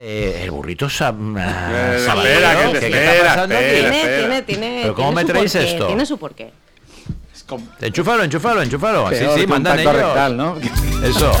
El burrito sabanero. ¿Qué está pasando aquí? Tiene. ¿Pero cómo me traéis esto? Tiene su porqué. Enchúfalo. Sí, mandan ellos. Rectal, ¿no? Eso.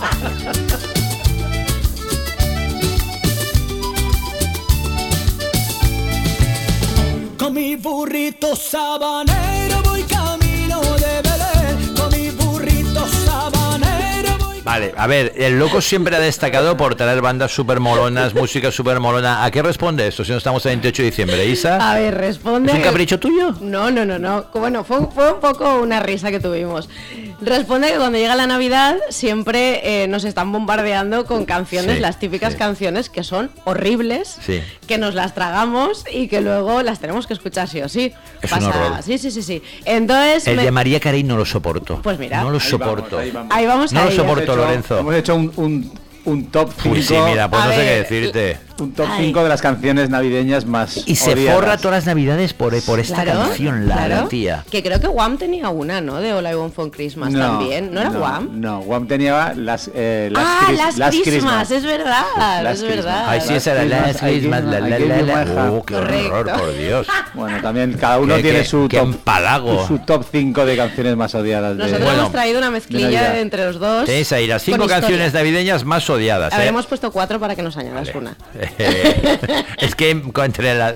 Con mi burrito sabanero voy camino de Belén. Con mi burrito sabanero voy. Vale, a ver, el loco siempre ha destacado por traer bandas súper molonas, música súper molona. ¿A qué responde esto si no estamos el 28 de diciembre, Isa? A ver, responde... ¿Es un capricho tuyo? No. Bueno, fue un poco una risa que tuvimos. Responde que cuando llega la Navidad siempre nos están bombardeando con canciones, las típicas canciones que son horribles, que nos las tragamos y que luego las tenemos que escuchar sí o sí. Es un horror. Sí. Entonces... El de María Carey no lo soporto. Pues mira. No lo soporto. Ahí vamos. No lo soporto, Lorenzo. Hemos hecho un top 5. Pues sí, mira, pues no sé qué decirte. Un top 5 de las canciones navideñas más y se odiadas. Forra todas las navidades por esta canción, la tía. Que creo que Wham tenía una, ¿no? De All I Want for Christmas también. ¿No era Wham? No, Wham tenía las Christmas, es verdad. Es verdad. Ay, sí, esa era Last Christmas, qué horror, por Dios. Bueno, también cada uno tiene su top 5 de canciones más odiadas. Nosotros hemos traído una mezclilla entre los dos. Tenéis ahí las 5 canciones navideñas más odiadas. Habremos puesto 4 para que nos añadas una. Es que entre la...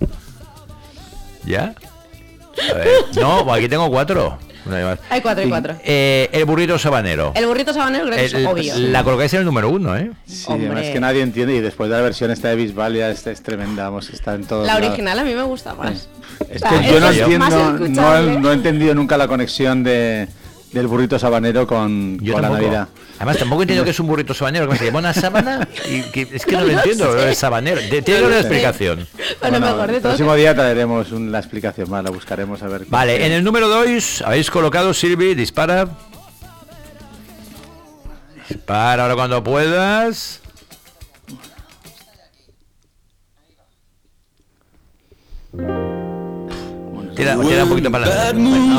¿Ya? A ver. No, aquí tengo 4. Hay 4 y 4. El burrito sabanero. El burrito sabanero creo que es obvio. La colocáis en el número 1, ¿eh? Sí, además que nadie entiende. Y después de la versión esta de Bisbal es tremenda, vamos, está en todo. La original a mí me gusta más. Es que yo no entiendo, no he entendido nunca la conexión del burrito sabanero con la Navidad. Además tampoco entiendo que es un burrito sabanero, que se llama una sábana y es que no lo entiendo, el sabanero. Tiene una explicación. Bueno, mejor de el próximo día traeremos la explicación más, la buscaremos a ver. Vale, en el número 2 habéis colocado, Silvi, dispara. Dispara ahora cuando puedas. Tira un poquito para adelante.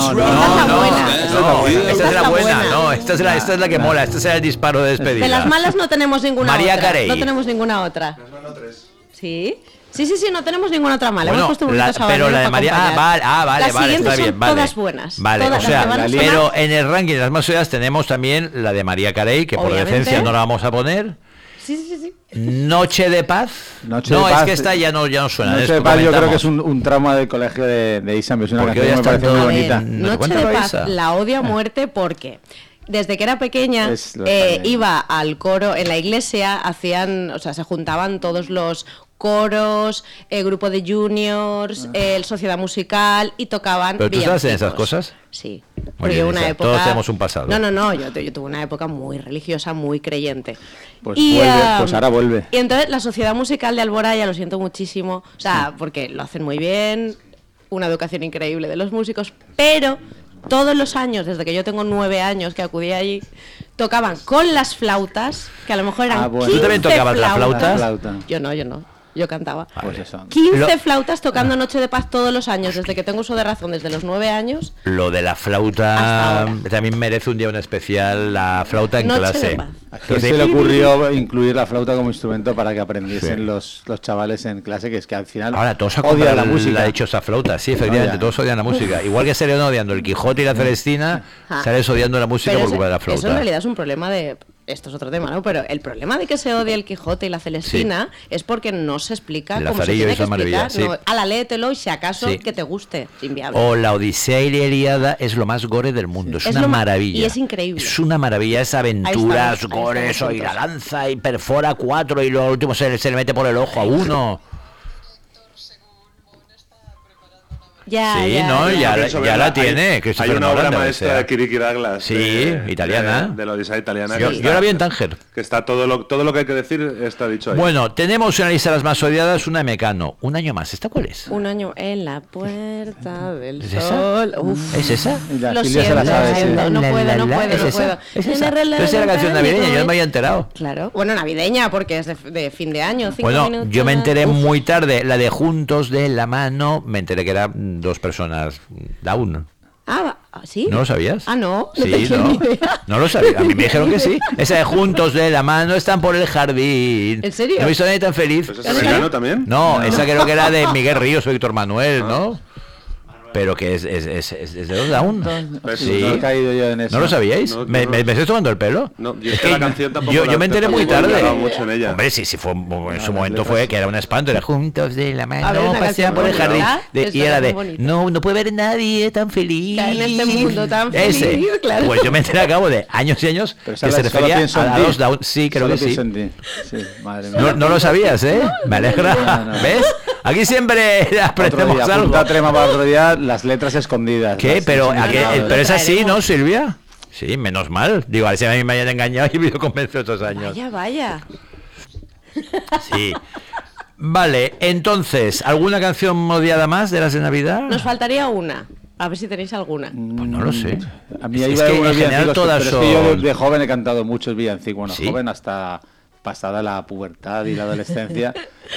No, esta es la buena. No, esta es la que mola. Este es el disparo de despedida. De las malas no tenemos ninguna María otra. Carey. No tenemos ninguna otra. ¿Sí? Sí, no tenemos ninguna otra mala. Bueno, hemos puesto un pero la de María... vale, las siguientes está bien, son todas buenas. Vale, todas, o sea, pero en el ranking de las más odiadas tenemos también la de María Carey, que por decencia no la vamos a poner. Sí. Noche de Paz. Es que esta ya no suena. Noche de Paz yo creo que es un trauma del colegio de Isa. Es una canción que me parece muy bonita. Noche de Paz la odio a muerte porque... Desde que era pequeña iba al coro en la iglesia, se juntaban todos los coros, el grupo de juniors, el sociedad musical y tocaban. ¿Pero tú estabas en esas cosas? Sí. Porque una época... Todos tenemos un pasado. No, yo tuve una época muy religiosa, muy creyente. Pues ahora vuelve. Y entonces la sociedad musical de Alboraya, lo siento muchísimo, porque lo hacen muy bien, una educación increíble de los músicos, pero... Todos los años, desde que yo tengo 9 años que acudí allí, tocaban con las flautas, que a lo mejor eran 15 ¿Tú también tocabas la flauta? Yo no. Yo cantaba. Pues eso. 15 flautas tocando Noche de Paz todos los años, desde que tengo uso de razón, desde los 9 años. Lo de la flauta también merece un día un especial, la flauta en clase. ¿A quién se le ocurrió incluir la flauta como instrumento para que aprendiesen los chavales en clase? Que es que al final ahora todos odian la música. La dichosa flauta, sí, efectivamente, todos odian la música. Igual que salieron odiando el Quijote y la Celestina, sales odiando la música por culpa de la flauta. Eso en realidad es un problema de... Esto es otro tema, ¿no? Pero el problema de que se odie el Quijote y la Celestina es porque no se explica cómo se tiene que explicar. Léetelo y si acaso que te guste. Inviable. O la Odisea y la Ilíada es lo más gore del mundo. Es una maravilla. Y es increíble. Es una maravilla, es aventuras, gore, y la lanza y perfora 4 y lo último se le mete por el ojo a uno. Ya la tiene. Hay una obra maestra de Kiriki Douglas. Sí, italiana. De la Odisea italiana. Yo la vi en Tánger. Que está todo lo que hay que decir está dicho ahí. Bueno, tenemos una lista de las más odiadas, una de Mecano. Un año más. ¿Esta cuál es? Un año en la puerta del sol. Uf. ¿Es esa? Lo siento, no puedo. ¿Es esa? Entonces era la canción navideña, yo no me había enterado. Claro. Bueno, navideña, porque es de fin de año. Bueno, yo me enteré muy tarde. La de Juntos de la Mano, me enteré que era 2 personas down. ¿sí? ¿No lo sabías? No sí, tenía ni idea. No lo sabía, a mí me dijeron que sí. Esa de juntos de la mano están por el jardín. ¿En serio? No he visto a nadie tan feliz. ¿Pues es americano también? No, esa creo que era de Miguel Ríos o Víctor Manuel, ¿no? Pero que es de los Down. Sí. No he caído yo en eso. ¿No lo sabíais? ¿Me estáis tomando el pelo? No, es que la canción tampoco yo me enteré muy tarde. Mucho en ella. Hombre, sí, fue, en su momento fue que era un espanto. Era juntos de la mano, pasean por el jardín. Y era de, no puede haber nadie tan feliz. En este mundo tan feliz, claro. Pues yo me enteré a cabo de años y años que se refería a los Down. Sí, creo que sí. Madre mía. No lo sabías, ¿eh? Me alegra. ¿Ves? Aquí siempre aprendemos algo. Para otro día, las letras escondidas. ¿Qué? Pero es así, ¿no, Silvia? Sí, menos mal. Digo, a ver si a mí me hayan engañado y me he convencido estos años. Vaya. Sí. Vale, entonces, ¿alguna canción odiada más de las de Navidad? Nos faltaría una. A ver si tenéis alguna. Pues no lo sé. A mí es que en general todas son... Es que yo de joven he cantado muchos villancicos. Bueno, ¿sí? Joven hasta pasada la pubertad y la adolescencia.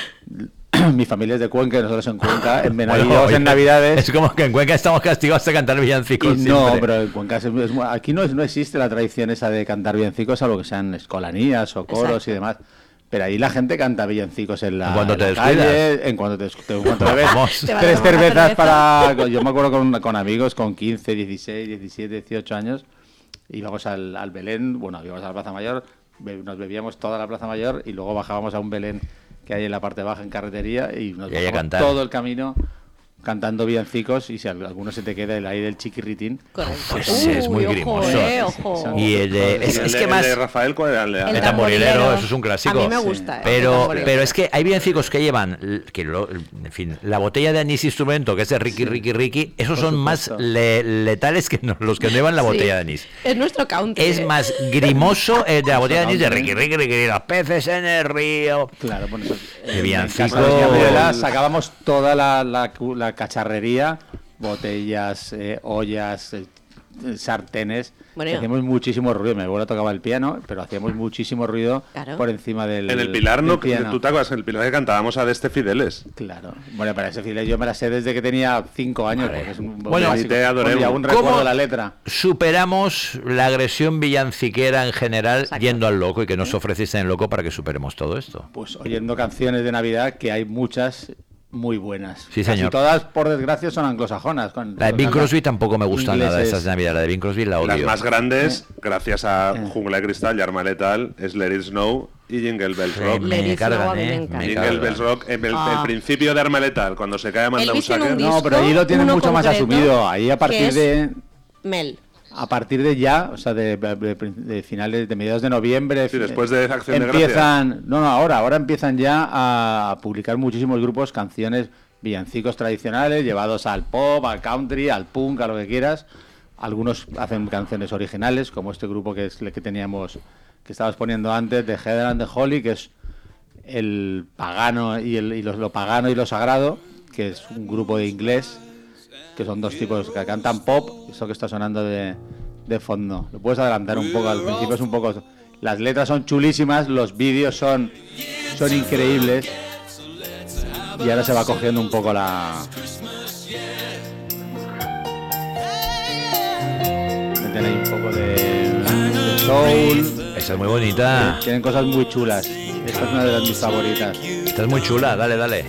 Mi familia es de Cuenca, nosotros en Cuenca, en Benavides, en Navidades. Es como que en Cuenca estamos castigados a cantar villancicos. No, pero en Cuenca aquí no existe la tradición esa de cantar villancicos, salvo que sean escolanías o coros. Exacto. Y demás. Pero ahí la gente canta villancicos en la calle, en cuanto te ves 3 cervezas para... Yo me acuerdo con amigos con 15, 16, 17, 18 años, íbamos al Belén, bueno, íbamos a la Plaza Mayor, nos bebíamos toda la Plaza Mayor y luego bajábamos a un Belén que hay en la parte baja en carretería y nos bajamos todo el camino cantando villancicos y si alguno se te queda ahí del chiquirritín. Correcto. Pues es muy grimoso. Ojo. Y el que más... El de Rafael, ¿cuál era? El tamborilero, eso es un clásico. A mí me gusta. Pero es que hay villancicos que llevan, en fin, la botella de anís instrumento, que es de Ricky, esos son más letales que los que no llevan la botella de anís. Es nuestro country. Es más grimoso el de la botella de anís de Ricky, los peces en el río. Claro, bueno, el villancico. Sacábamos toda la cacharrería, botellas, ollas, sartenes. Bueno, hacíamos muchísimo ruido. Mi abuela tocaba el piano, pero hacíamos muchísimo ruido por encima del En el Pilar, ¿tú te acuerdas? En el Pilar que cantábamos a Deste Fideles. Claro. Bueno, para ese Fideles yo me la sé desde que tenía 5 años. Vale. Es un te adoré. Aún recuerdo la letra. Superamos la agresión villanciquera en general. Exacto. Yendo al loco y que nos ofreciste en el loco para que superemos todo esto? Pues oyendo canciones de Navidad, que hay muchas muy buenas. Sí, señor. Casi todas, por desgracia, son anglosajonas. La de Bing Crosby tampoco me gusta nada, esas de Navidad. La de Bing Crosby la odio. Las más grandes, gracias a Jungla de Cristal y Arma Letal, es Let It Snow y Jingle Bells Rock. Me cargan, Jingle Bells Rock, el principio de Arma Letal, cuando se cae Amanda Usaker. No, pero ahí lo tienen mucho más asumido. Ahí a partir de... Mel. A partir de ya, o sea, de finales, de mediados de noviembre... Sí, después de Acción de Gracias. Ahora empiezan ya a publicar muchísimos grupos canciones, villancicos tradicionales, llevados al pop, al country, al punk, a lo que quieras. Algunos hacen canciones originales, como este grupo que teníamos, que estabas poniendo antes, de Heather and the Holy, que es el pagano lo pagano y lo sagrado, que es un grupo de inglés, que son dos tipos que cantan pop, eso que está sonando de fondo. Lo puedes adelantar un poco, al principio es un poco... Las letras son chulísimas, los vídeos son increíbles, y ahora se va cogiendo un poco meten ahí un poco de soul. Esa es muy bonita. Tienen cosas muy chulas. Esta es una de mis favoritas. Esta es muy chula, dale.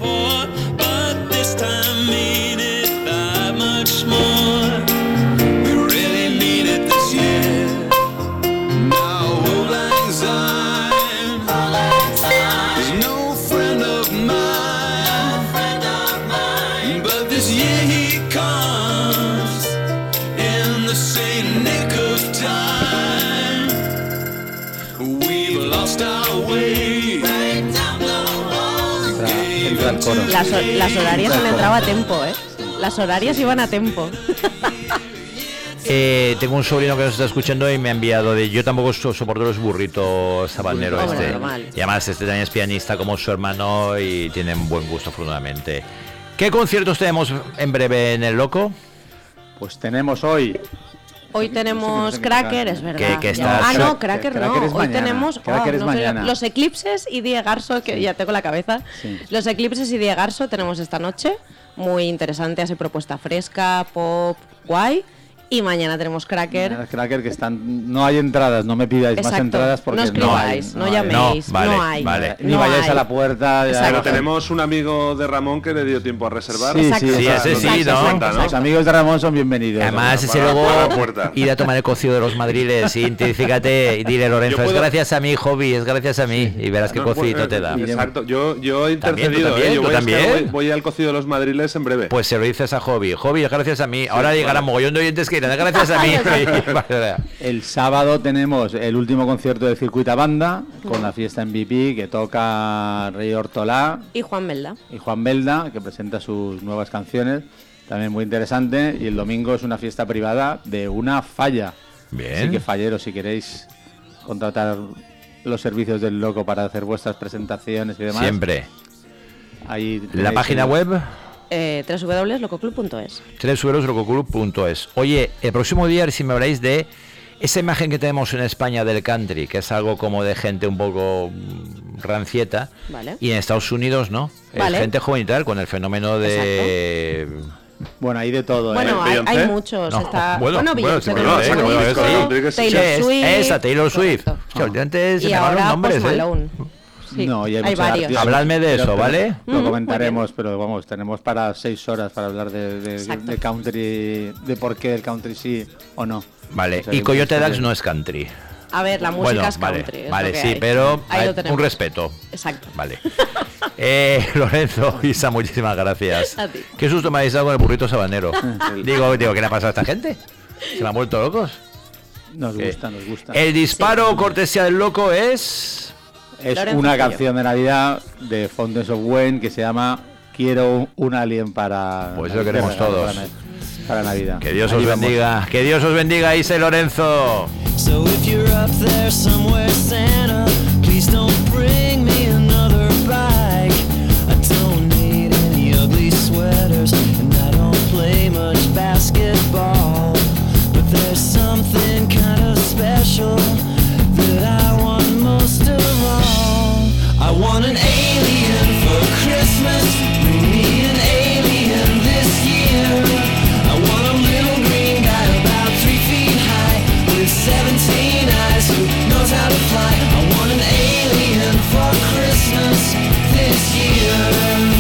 Las horarias han entrado a tiempo, ¿eh? Las horarias iban a tiempo. Tengo un sobrino que nos está escuchando y me ha enviado yo tampoco soporto los burritos sabanero y además este también es pianista como su hermano y tienen buen gusto afortunadamente. ¿Qué conciertos tenemos en breve en el Loco? Pues tenemos hoy tenemos Cracker, es verdad. Cracker no. Hoy tenemos los Eclipses y Die Garso, que ya tengo la cabeza. Sí. Los Eclipses y Die Garso tenemos esta noche. Muy interesante, así propuesta fresca, pop, guay. Y mañana tenemos Cracker. Mañana Cracker, que no hay entradas, no me pidáis más entradas porque no escribáis, no llaméis, no hay. Vale. Ni vayáis a la puerta. Pero tenemos un amigo de Ramón que le dio tiempo a reservar. Sí, Los amigos de Ramón son bienvenidos. Además, ese luego ir a tomar el cocido de los madriles, identifícate y dile, Lorenzo, es gracias a mí, Hobby, es gracias a mí, y verás qué cocidito te da. Exacto, yo he intercedido, voy al cocido de los madriles en breve. Pues se lo dices a Hobby, es gracias a mí, ahora llegará mogollón de oyentes que irán, gracias a mí. El sábado tenemos el último concierto de Circuita Banda, con la fiesta MVP, que toca Rey Hortolá y Juan Belda, que presenta sus nuevas canciones, también muy interesante. Y el domingo es una fiesta privada de Una Falla. Bien. Así que, falleros, si queréis contratar los servicios del Loco para hacer vuestras presentaciones y demás, siempre. Ahí la página web www.lococlub.es. www.lococlub.es. Oye, el próximo día, si me habláis de esa imagen que tenemos en España del country, que es algo como de gente un poco rancieta, vale. Y en Estados Unidos no, vale. Es gente joven y tal, con el fenómeno de... Exacto. Bueno, hay de todo. Bueno, hay muchos. No. Está... Beyoncé, Taylor Swift. Antes y ahora Post Malone. Sí, no, y hay varios. Habladme de eso, ¿vale? Lo comentaremos, pero vamos, tenemos para 6 horas para hablar de country, de por qué el country sí o no. Vale, y Coyote Dax no es country. A ver, la música es country. Vale, sí, pero hay un respeto. Exacto. Vale. Lorenzo, Isa, muchísimas gracias. A ti. Qué susto me habéis dado con el burrito sabanero. digo, ¿qué le ha pasado a esta gente? ¿Se me han vuelto locos? Nos gusta. El disparo cortesía del Loco es una canción de Navidad de Fountains of Wayne que se llama Quiero un alien para... Pues lo queremos todos. Para Navidad. Que Dios os bendiga. Que Dios os bendiga, Isa y Lorenzo. So if you're up there somewhere, Santa, please don't bring me another bike. I don't need any ugly sweaters, and I don't play much basketball. But there's something kind of special that I want most of all. I want an alien for Christmas. Bring me an alien this year. I want a little green guy about 3 feet high with 17 eyes who knows how to fly. I want an alien for Christmas this year.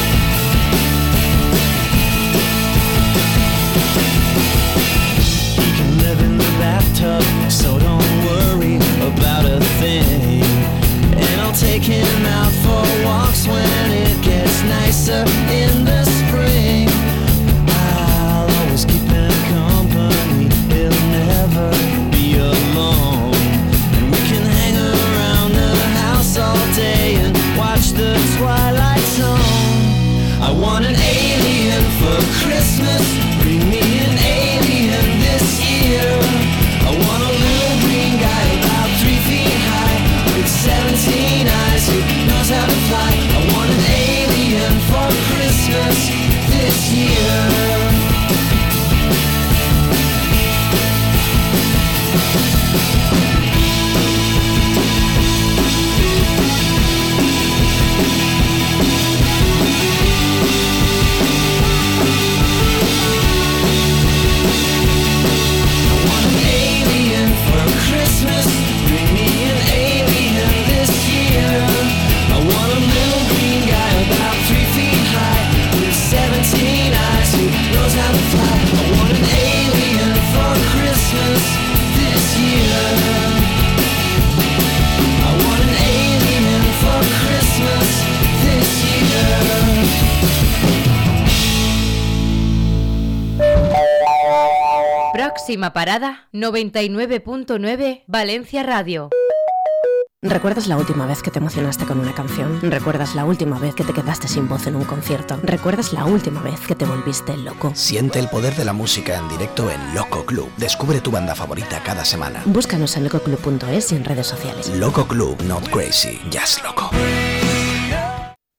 He can live in the bathtub, so don't worry about a thing. And I'll take him out for walks when it gets nicer in the spring. I'll always keep him company, he'll never be alone. And we can hang around the house all day and watch the twilight zone. I want an alien for Christmas, bring me an alien this year. I want a little green guy about 3 feet high with 17 eyes who knows how to fly. I want an alien for Christmas this year. Christmas, bring me an alien this year. I want a little green guy about 3 feet high with 17 eyes who knows how to fly. I want an alien for Christmas this year. I want an alien for Christmas this year. Próxima parada, 99.9 Valencia Radio. ¿Recuerdas la última vez que te emocionaste con una canción? ¿Recuerdas la última vez que te quedaste sin voz en un concierto? ¿Recuerdas la última vez que te volviste loco? Siente el poder de la música en directo en Loco Club. Descubre tu banda favorita cada semana. Búscanos en lococlub.es y en redes sociales. Loco Club, not crazy, just loco.